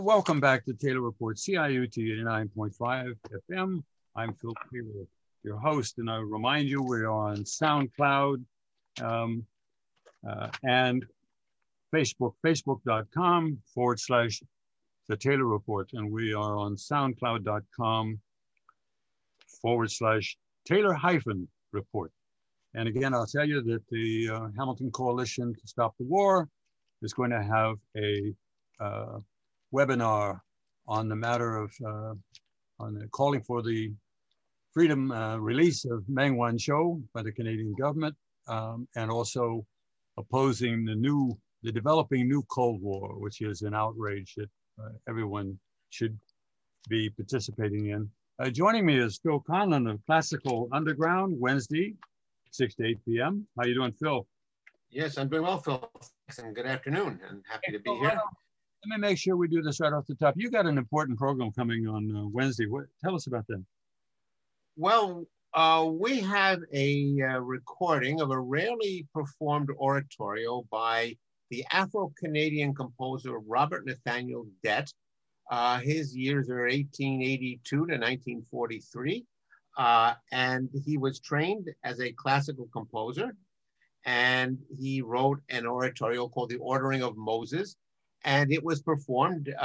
Welcome back to Taylor Report, CIUT 89.5 FM. I'm Phil Taylor, your host, and I remind you we're on SoundCloud and Facebook, facebook.com/The Taylor Report, and we are on soundcloud.com/Taylor-Report. And again, I'll tell you that the Hamilton Coalition to Stop the War is going to have a webinar on the matter of calling for the freedom release of Meng Wanzhou by the Canadian government, and also opposing the developing new Cold War, which is an outrage that everyone should be participating in. Joining me is Phil Conlon of Classical Underground, Wednesday, 6 to 8 p.m. How you doing, Phil? Yes, I'm doing well, Phil. And good afternoon, and happy to be here. Let me make sure we do this right off the top. You got an important program coming on Wednesday. Tell us about that. Well, we have a recording of a rarely performed oratorio by the Afro-Canadian composer Robert Nathaniel Dett. His years are 1882 to 1943. And he was trained as a classical composer, and he wrote an oratorio called The Ordering of Moses, and it was performed in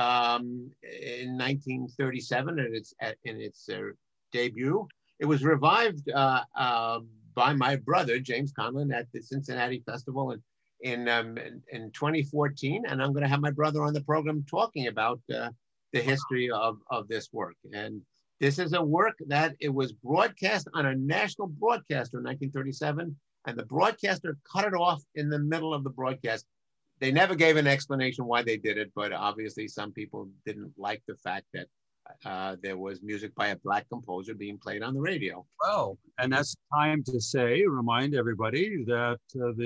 1937 in its debut. It was revived by my brother, James Conlon, at the Cincinnati Festival in 2014, and I'm going to have my brother on the program talking about the history of this work. And this is a work that it was broadcast on a national broadcaster in 1937, and the broadcaster cut it off in the middle of the broadcast. They never gave an explanation why they did it, but obviously some people didn't like the fact that there was music by a Black composer being played on the radio. Well, and that's time to remind everybody that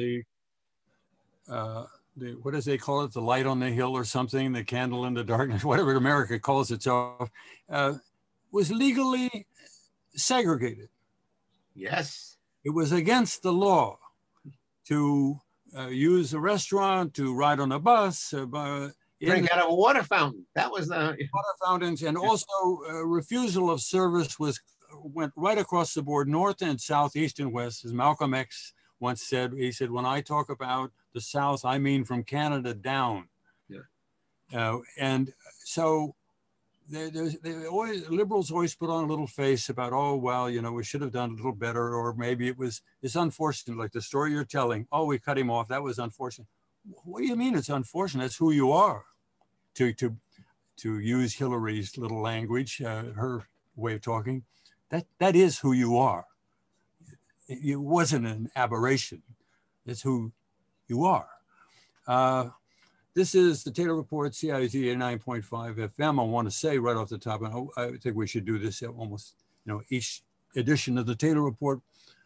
what does they call it? The light on the hill or something, the candle in the darkness, whatever America calls itself, was legally segregated. Yes. It was against the law to use a restaurant, to ride on a bus, drink out of a water fountain. That was the water fountains, and also refusal of service went right across the board, north and south, east and west. As Malcolm X once said, he said, "When I talk about the South, I mean from Canada down." Yeah. And so liberals always put on a little face about, oh, well, we should have done a little better, or maybe it's unfortunate, like the story you're telling. Oh, we cut him off. That was unfortunate. What do you mean it's unfortunate? It's who you are. To use Hillary's little language, her way of talking, that is who you are. It wasn't an aberration. It's who you are. This is the Taylor Report, CIUT 89.5 FM. I want to say right off the top, and I think we should do this at almost, each edition of the Taylor Report.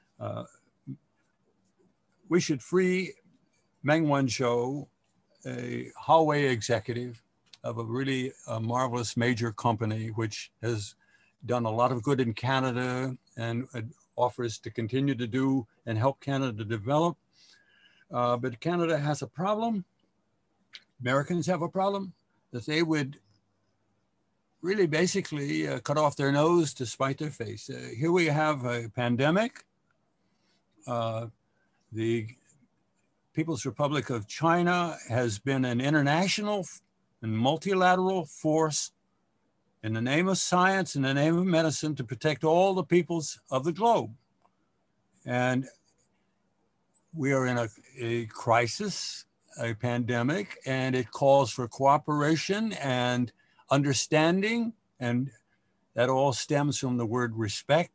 We should free Meng Wanzhou, a Huawei executive of a really marvelous major company, which has done a lot of good in Canada and offers to continue to do and help Canada develop. But Canada has a problem. Americans have a problem that they would really basically cut off their nose to spite their face. Here we have a pandemic. The People's Republic of China has been an international and multilateral force in the name of science, in the name of medicine, to protect all the peoples of the globe. And we are in a crisis, a pandemic, and it calls for cooperation and understanding, and that all stems from the word respect.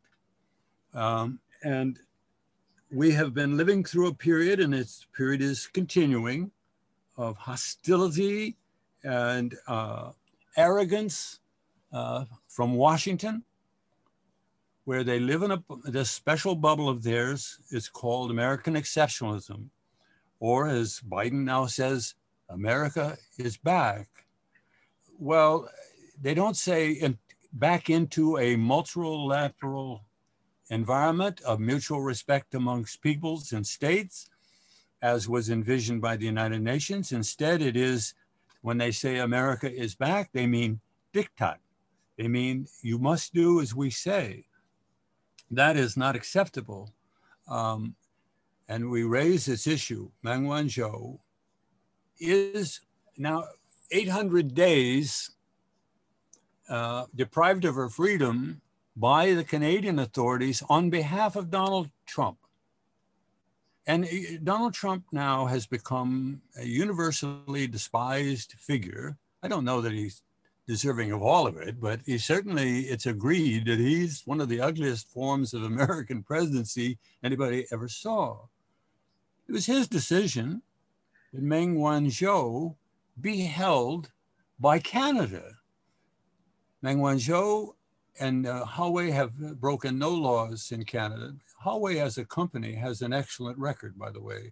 And we have been living through a period, and this period is continuing, of hostility and arrogance from Washington, where they live in this special bubble of theirs. It's called American exceptionalism, or as Biden now says, America is back. Well, they don't say back into a multilateral environment of mutual respect amongst peoples and states, as was envisioned by the United Nations. Instead, it is When they say America is back, they mean diktat. They mean you must do as we say. That is not acceptable. And we raise this issue. Meng Wanzhou is now 800 days deprived of her freedom by the Canadian authorities on behalf of Donald Trump. And Donald Trump now has become a universally despised figure. I don't know that he's deserving of all of it, but it's agreed that he's one of the ugliest forms of American presidency anybody ever saw. It was his decision that Meng Wanzhou be held by Canada. Meng Wanzhou and Huawei have broken no laws in Canada. Huawei as a company has an excellent record, by the way.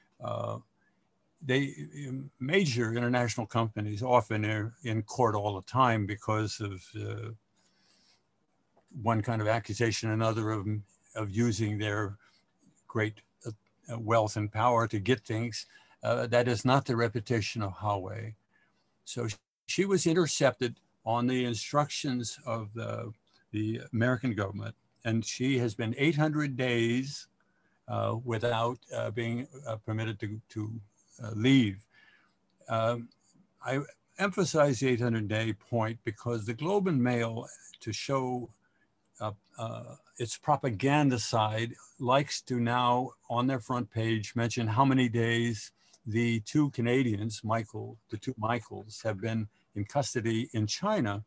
Major international companies often are in court all the time because of one kind of accusation or another of using their great wealth and power to get things. That is not the reputation of Huawei. So she was intercepted on the instructions of the American government, and she has been 800 days without being permitted to leave. I emphasize the 800-day point because the Globe and Mail, to show its propaganda side, likes to now on their front page mention how many days the two Canadians, the two Michaels, have been in custody in China.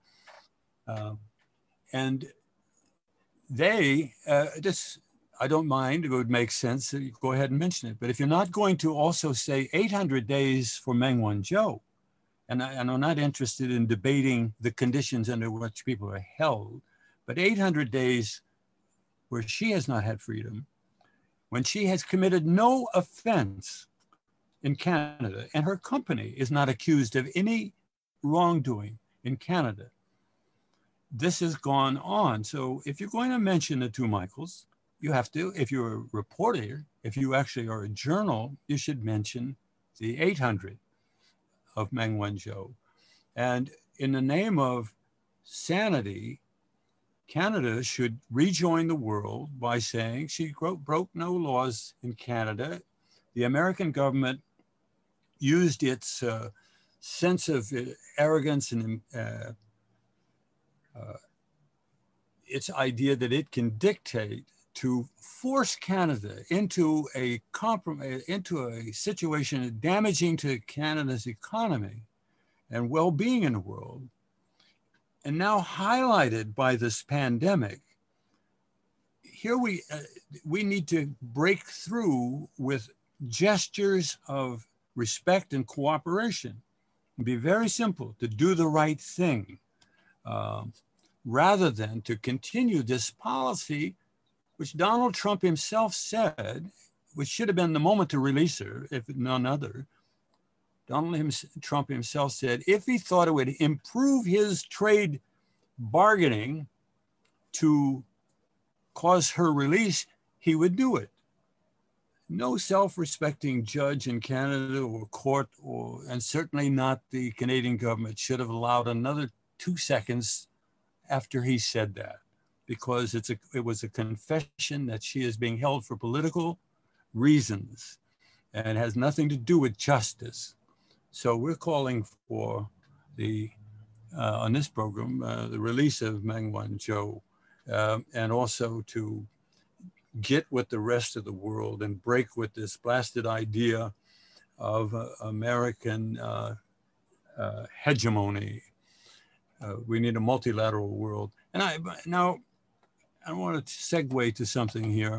And they, I don't mind, it would make sense, you go ahead and mention it. But if you're not going to also say 800 days for Meng Wanzhou, and I'm not interested in debating the conditions under which people are held, but 800 days where she has not had freedom, when she has committed no offense in Canada, and her company is not accused of any wrongdoing in Canada. This has gone on. So if you're going to mention the two Michaels, you have to, if you're a reporter, if you actually are a journal, you should mention the 800 of Meng Wanzhou. And in the name of sanity, Canada should rejoin the world by saying she broke no laws in Canada. The American government used its sense of arrogance and its idea that it can dictate to force Canada into a compromise, into a situation damaging to Canada's economy and well-being in the world. And now highlighted by this pandemic, here we need to break through with gestures of respect and cooperation. It'd be very simple to do the right thing rather than to continue this policy, which Donald Trump himself said, which should have been the moment to release her, if none other. Donald Trump himself said, if he thought it would improve his trade bargaining to cause her release, he would do it. No self-respecting judge in Canada or court, and certainly not the Canadian government, should have allowed another 2 seconds after he said that, because it was a confession that she is being held for political reasons and has nothing to do with justice. So we're calling for on this program, the release of Meng Wanzhou, and also to get with the rest of the world and break with this blasted idea of American hegemony. We need a multilateral world. And I want to segue to something here.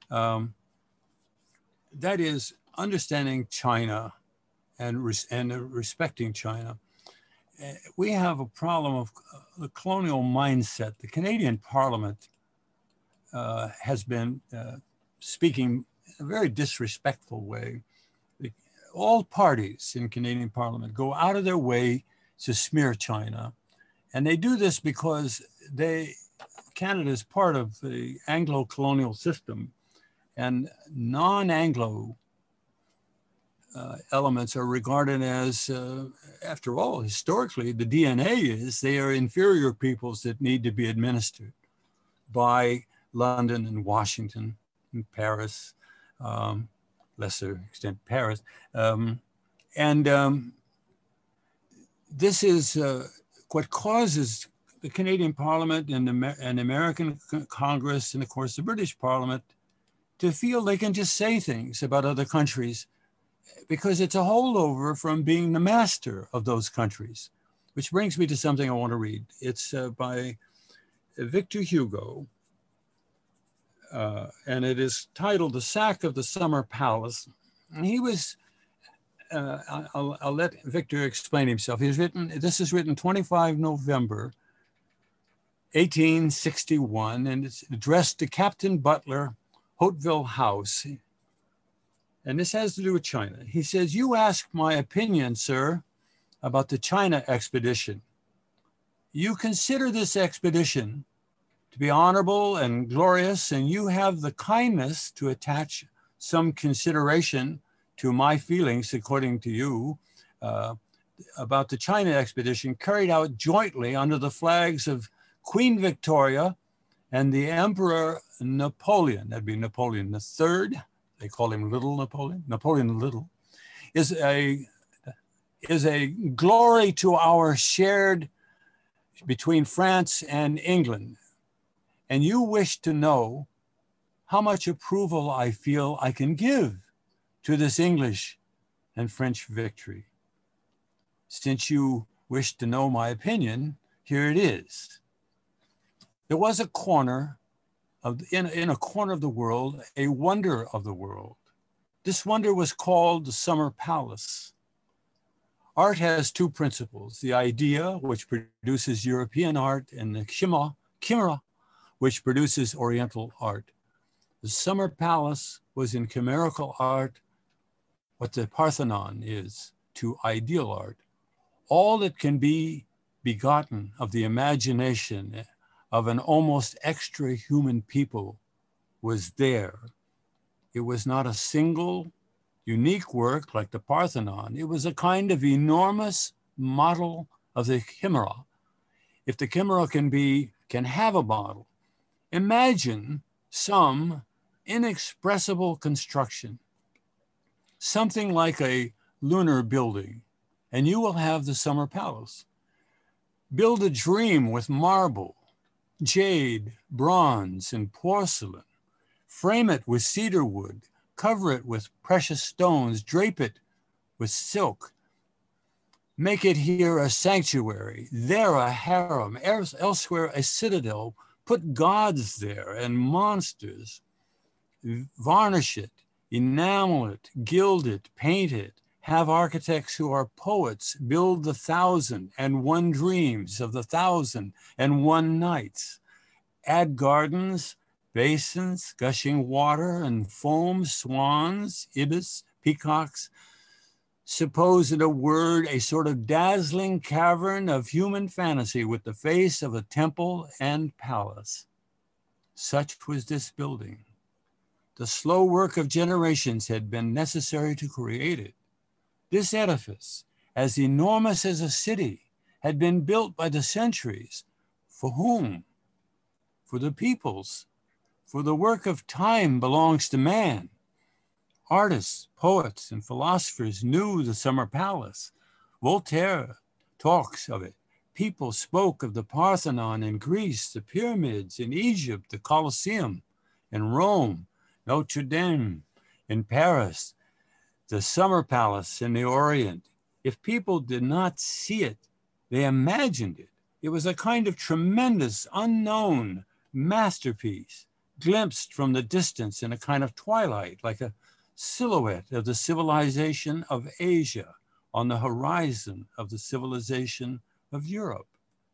That is understanding China and respecting China. We have a problem of the colonial mindset. The Canadian Parliament has been speaking in a very disrespectful way. All parties in Canadian Parliament go out of their way to smear China. And they do this because Canada is part of the Anglo-colonial system, and non-Anglo elements are regarded as, after all, historically, the DNA is they are inferior peoples that need to be administered by London and Washington and Paris, lesser extent Paris. This is what causes the Canadian Parliament and the American Congress and of course the British Parliament to feel they can just say things about other countries because it's a holdover from being the master of those countries. Which brings me to something I want to read. It's by Victor Hugo, and it is titled The Sack of the Summer Palace. And he was, I'll let Victor explain himself. This is written 25 November, 1861, and it's addressed to Captain Butler, Hauteville House. And this has to do with China. He says, "You ask my opinion, sir, about the China expedition. You consider this expedition to be honorable and glorious, and you have the kindness to attach some consideration to my feelings, according to you, about the China expedition carried out jointly under the flags of Queen Victoria and the Emperor Napoleon." That'd be Napoleon III. They call him Little Napoleon. Napoleon the Little is a glory to our shared between France and England. And you wish to know how much approval I feel I can give to this English and French victory. Since you wish to know my opinion, here it is. There was a corner in a corner of the world, a wonder of the world. This wonder was called the Summer Palace. Art has two principles: the idea, which produces European art, and the chimera, which produces Oriental art. The Summer Palace was in chimerical art what the Parthenon is to ideal art. All that can be begotten of the imagination of an almost extra-human people was there. It was not a single, unique work like the Parthenon. It was a kind of enormous model of the chimera. If the chimera can have a model, imagine some inexpressible construction, something like a lunar building, and you will have the Summer Palace. Build a dream with marble, jade, bronze, and porcelain. Frame it with cedar wood, cover it with precious stones, drape it with silk. Make it here a sanctuary, there a harem, elsewhere a citadel. Put gods there and monsters. Varnish it, enamel it, gild it, paint it. Have architects who are poets build the 1,001 dreams of the 1,001 nights. Add gardens, basins, gushing water and foam, swans, ibis, peacocks. Suppose, in a word, a sort of dazzling cavern of human fantasy with the face of a temple and palace. Such was this building. The slow work of generations had been necessary to create it. This edifice, as enormous as a city, had been built by the centuries. For whom? For the peoples. For the work of time belongs to man. Artists, poets, and philosophers knew the Summer Palace. Voltaire talks of it. People spoke of the Parthenon in Greece, the pyramids in Egypt, the Colosseum in Rome, Notre Dame in Paris, the Summer Palace in the Orient. If people did not see it, they imagined it. It was a kind of tremendous, unknown masterpiece, glimpsed from the distance in a kind of twilight, like a silhouette of the civilization of Asia on the horizon of the civilization of Europe.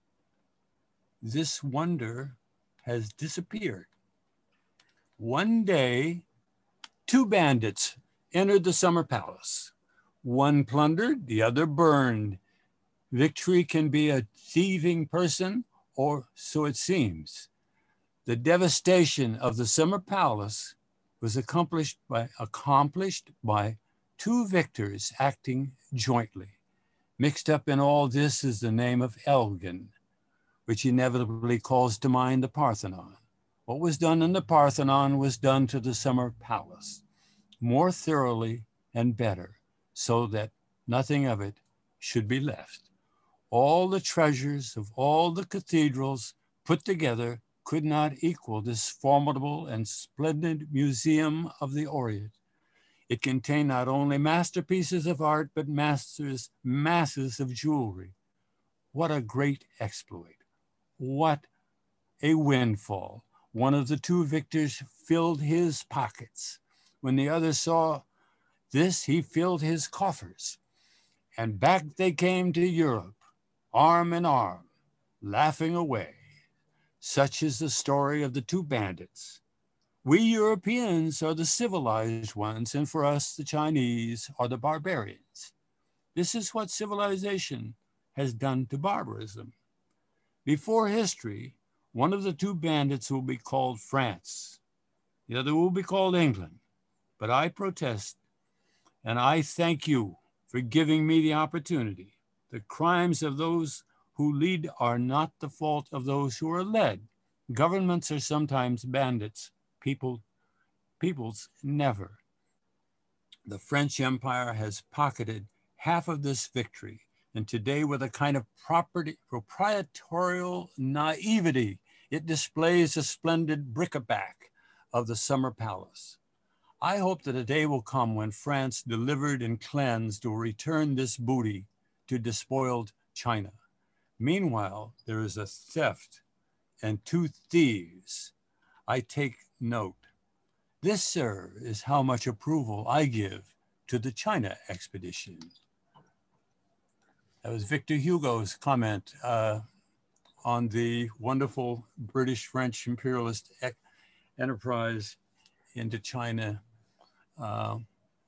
This wonder has disappeared. One day, two bandits entered the Summer Palace. One plundered, the other burned. Victory can be a thieving person, or so it seems. The devastation of the Summer Palace was accomplished by two victors acting jointly. Mixed up in all this is the name of Elgin, which inevitably calls to mind the Parthenon. What was done in the Parthenon was done to the Summer Palace, more thoroughly and better, so that nothing of it should be left. All the treasures of all the cathedrals put together could not equal this formidable and splendid Museum of the Orient. It contained not only masterpieces of art, but masses of jewelry. What a great exploit. What a windfall. One of the two victors filled his pockets. When the other saw this, he filled his coffers. And back they came to Europe, arm in arm, laughing away. Such is the story of the two bandits. We Europeans are the civilized ones, and for us, the Chinese are the barbarians. This is what civilization has done to barbarism. Before history, one of the two bandits will be called France. The other will be called England. But I protest, and I thank you for giving me the opportunity. The crimes of those who lead are not the fault of those who are led. Governments are sometimes bandits. Peoples never. The French Empire has pocketed half of this victory, and today with a kind of proprietorial naivety, it displays a splendid bric-a-brac of the Summer Palace. I hope that a day will come when France, delivered and cleansed, will return this booty to despoiled China. Meanwhile, there is a theft and two thieves. I take note. This, sir, is how much approval I give to the China expedition. That was Victor Hugo's comment on the wonderful British-French imperialist enterprise into China. Well,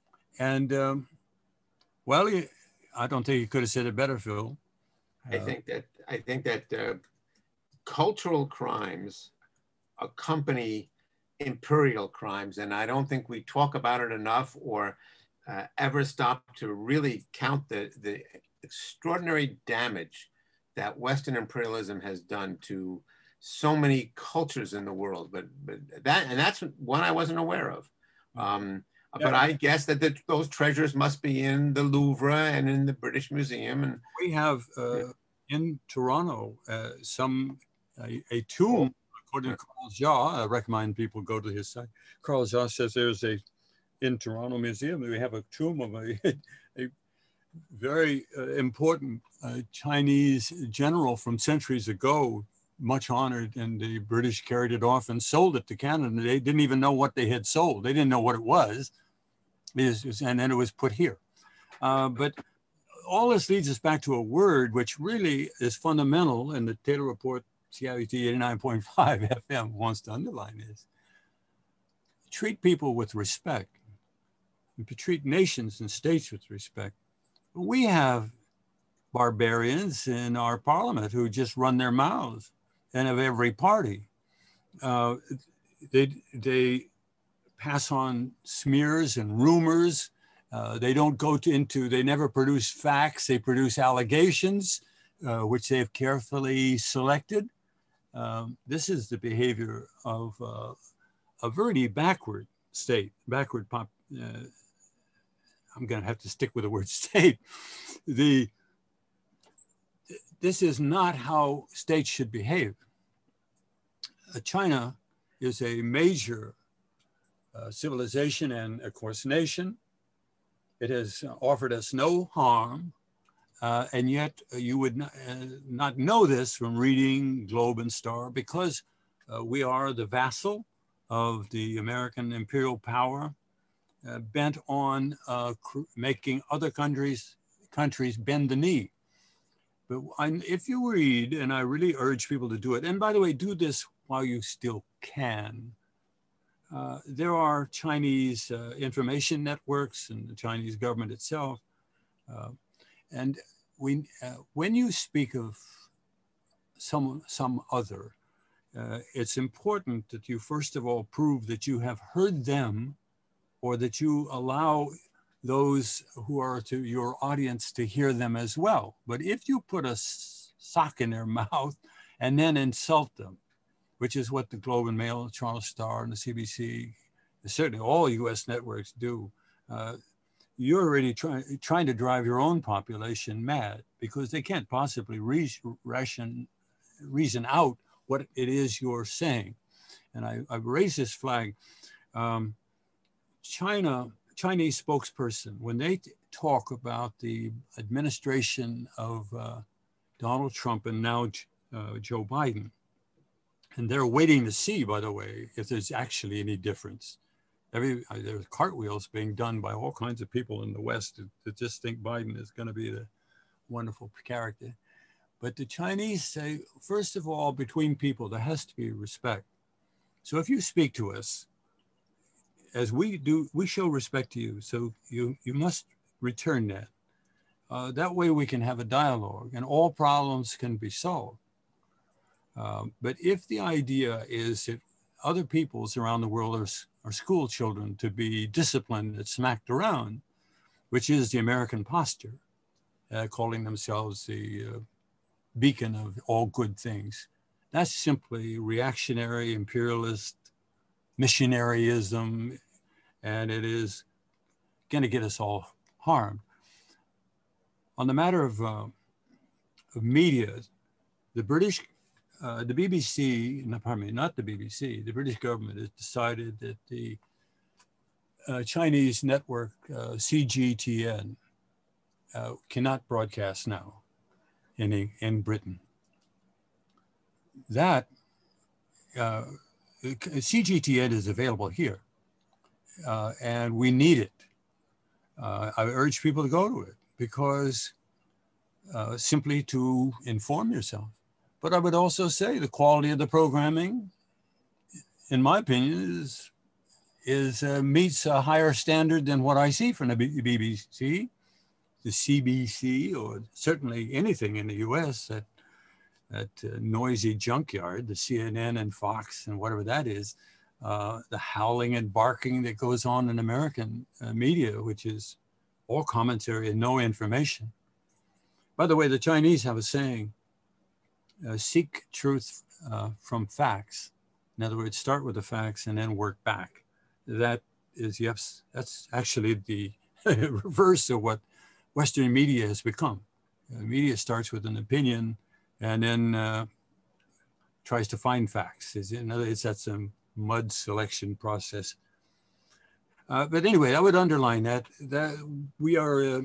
I don't think he could have said it better, Phil. I think that cultural crimes accompany imperial crimes, and I don't think we talk about it enough or ever stop to really count the extraordinary damage that Western imperialism has done to so many cultures in the world. But that's one I wasn't aware of. But I guess that those treasures must be in the Louvre and in the British Museum. And we have in Toronto a tomb, according to Carl Jha. I recommend people go to his site. Carl Jha says there's in Toronto Museum, we have a tomb of a very important Chinese general from centuries ago, much honored, and the British carried it off and sold it to Canada. They didn't even know what they had sold. They didn't know what it was. And then it was put here. But all this leads us back to a word which really is fundamental, and the Taylor Report, CIUT 89.5 FM wants to underline is, treat people with respect, and treat nations and states with respect. We have barbarians in our parliament who just run their mouths, and of every party. They pass on smears and rumors. They don't go they never produce facts. They produce allegations, which they've carefully selected. This is the behavior of a very backward state, I'm going to have to stick with the word state. This is not how states should behave. China is a major civilization and, of course, nation. It has offered us no harm, and yet you would not know this from reading Globe and Star, because we are the vassal of the American imperial power, bent on making other countries bend the knee. But if you read, and I really urge people to do it, and by the way, do this while you still can. There are Chinese information networks and the Chinese government itself. And when you speak of some other, it's important that you first of all prove that you have heard them, or that you allow those who are to your audience to hear them as well. But if you put a sock in their mouth and then insult them, which is what the Globe and Mail, the Toronto Star, and the CBC, certainly all US networks do, you're already trying to drive your own population mad because they can't possibly reason out what it is you're saying. And I've raised this flag. Chinese spokesperson, when they talk about the administration of Donald Trump and now Joe Biden, and they're waiting to see, by the way, if there's actually any difference. There's cartwheels being done by all kinds of people in the West that just think Biden is going to be the wonderful character. But the Chinese say, first of all, between people, there has to be respect. So if you speak to us, as we do, we show respect to you. So you must return that. That way we can have a dialogue and all problems can be solved. But if the idea is that other peoples around the world are school children to be disciplined and smacked around, which is the American posture, calling themselves the beacon of all good things, that's simply reactionary, imperialist, missionaryism, and it is going to get us all harmed. On the matter of media, the British, the BBC, pardon me, not the BBC, the British government has decided that the Chinese network CGTN cannot broadcast now in Britain. That CGTN is available here, and we need it. I urge people to go to it because simply to inform yourself. But I would also say the quality of the programming, in my opinion, meets a higher standard than what I see from the BBC, the CBC, or certainly anything in the US, that noisy junkyard, the CNN and Fox and whatever that is, the howling and barking that goes on in American media, which is all commentary and no information. By the way, the Chinese have a saying, seek truth from facts. In other words, start with the facts and then work back. That is, yes, that's actually the reverse of what Western media has become. Media starts with an opinion and then tries to find facts. In other words, that's a mud selection process. But anyway, I would underline that we are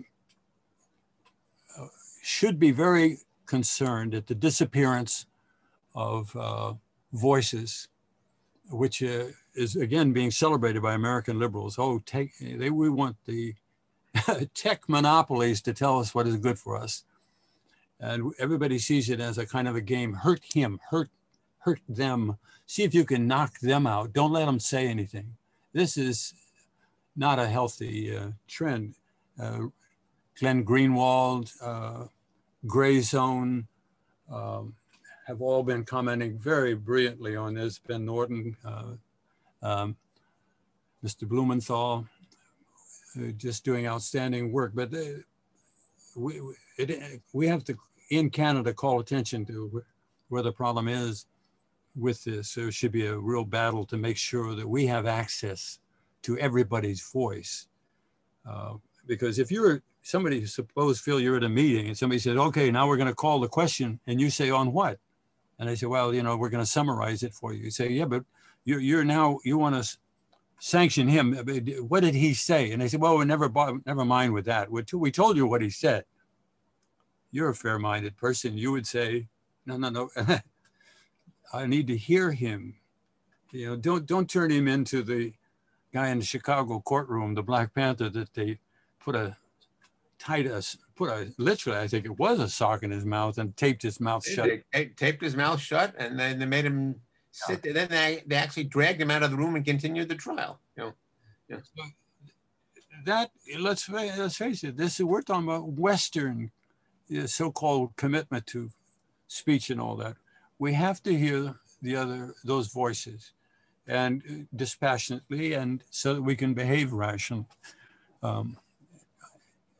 should be very concerned at the disappearance of voices, which is again being celebrated by American liberals. Oh, we want the tech monopolies to tell us what is good for us. And everybody sees it as a kind of a game. Hurt him, hurt them. See if you can knock them out. Don't let them say anything. This is not a healthy trend. Glenn Greenwald, Gray Zone have all been commenting very brilliantly on this. Ben Norton, Mr. Blumenthal, just doing outstanding work. But we have to, in Canada, call attention to where the problem is with this. There should be a real battle to make sure that we have access to everybody's voice. Because if you're somebody, feel you're at a meeting and somebody says, okay, now we're going to call the question, and you say, on what? And I say, well, we're going to summarize it for you. You say, yeah, but you want to sanction him. What did he say? And they say, well, never mind with that. We told you what he said. You're a fair-minded person. You would say, no. I need to hear him. Don't turn him into the guy in the Chicago courtroom, the Black Panther, that they literally, I think it was a sock in his mouth and taped his mouth shut. They taped his mouth shut, and then they made him sit there. Then they actually dragged him out of the room and continued the trial. That let's face it. We're talking about Western, so-called commitment to speech and all that. We have to hear those voices, and dispassionately, and so that we can behave rationally.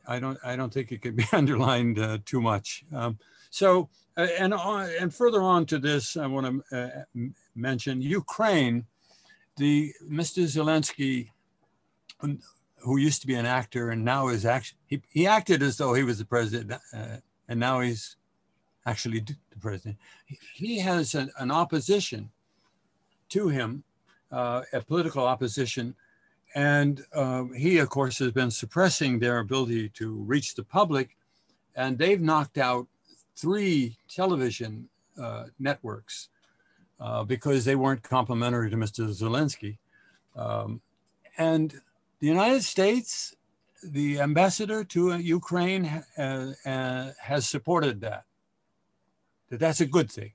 I don't think it can be underlined too much. And further on to this, I want to mention Ukraine. Mr. Zelensky, who used to be an actor and now is actually, he acted as though he was the president, and now he's actually the president. He has an opposition to him, a political opposition, and he, of course, has been suppressing their ability to reach the public, and they've knocked out 3 television networks because they weren't complimentary to Mr. Zelensky. And the United States, the ambassador to Ukraine has supported that. That's a good thing.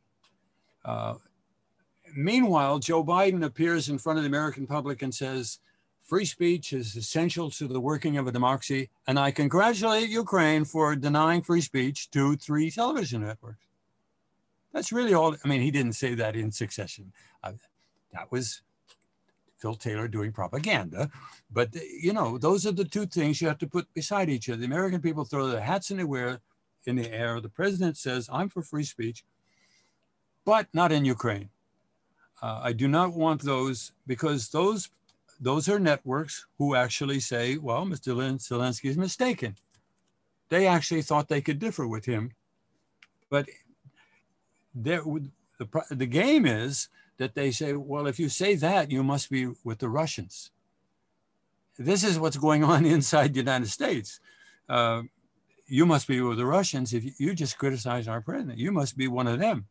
Meanwhile, Joe Biden appears in front of the American public and says, free speech is essential to the working of a democracy, and I congratulate Ukraine for denying free speech to 3 television networks. That's really all. I mean, he didn't say that in succession. That was Phil Taylor doing propaganda. But, you know, those are the 2 things you have to put beside each other. The American people throw their hats in the air. The president says, I'm for free speech, but not in Ukraine. I do not want those, because those are networks who actually say, well, Mr. Zelensky is mistaken. They actually thought they could differ with him. But the game is that they say, well, if you say that, you must be with the Russians. This is what's going on inside the United States. You must be with the Russians if you just criticize our president. You must be one of them.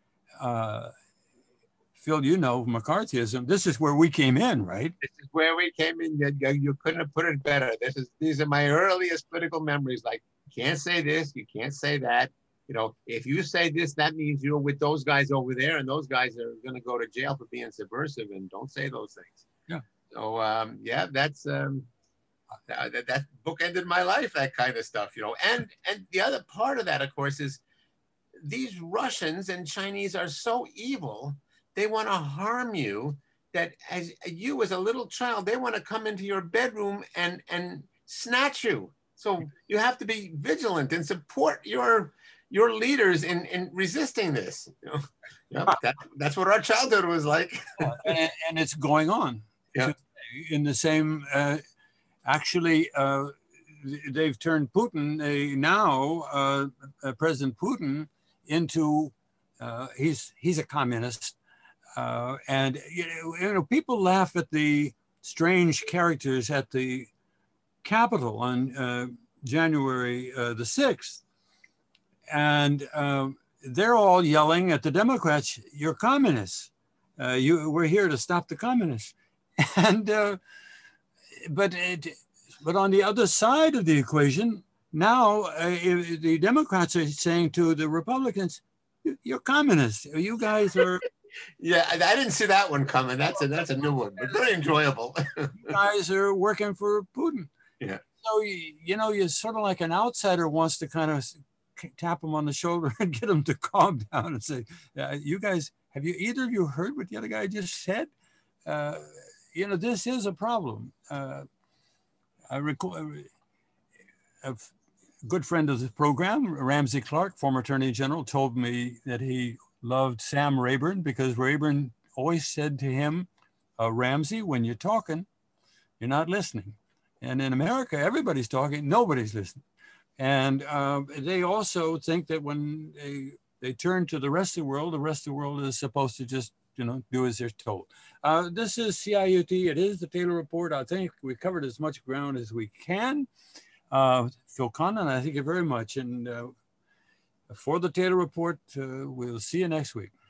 Phil, you know, McCarthyism, this is where we came in, right? This is where we came in. You couldn't have put it better. These are my earliest political memories. Like, you can't say this, you can't say that. You know, if you say this, that means you're with those guys over there, and those guys are going to go to jail for being subversive, and don't say those things. Yeah. So, yeah, that book ended my life, that kind of stuff, you know. And the other part of that, of course, is these Russians and Chinese are so evil. They want to harm you, that as you as a little child, they want to come into your bedroom and snatch you. So you have to be vigilant and support your leaders in resisting this. You know? Yeah, that's what our childhood was like. and it's going on. Yeah. In the same, actually, they've turned Putin President Putin into, he's a communist. And you know, people laugh at the strange characters at the Capitol on January the 6th. And they're all yelling at the Democrats, you're communists. We're here to stop the communists. And, but on the other side of the equation, now the Democrats are saying to the Republicans, you're communists. You guys are... Yeah, I didn't see that one coming. That's a new one, but very enjoyable. You guys are working for Putin. Yeah. So, you know, you're sort of like an outsider wants to kind of tap him on the shoulder and get him to calm down and say, you guys, have either of you heard what the other guy just said? You know, this is a problem. I recall a good friend of the program, Ramsey Clark, former Attorney General, told me that he loved Sam Rayburn because Rayburn always said to him, Ramsey, when you're talking, you're not listening. And in America, everybody's talking, nobody's listening. And they also think that when they turn to the rest of the world is supposed to just, you know, do as they're told. This is CIUT. It is the Taylor Report. I think we covered as much ground as we can. Phil Condon, I thank you very much. And for the Taylor Report, we'll see you next week.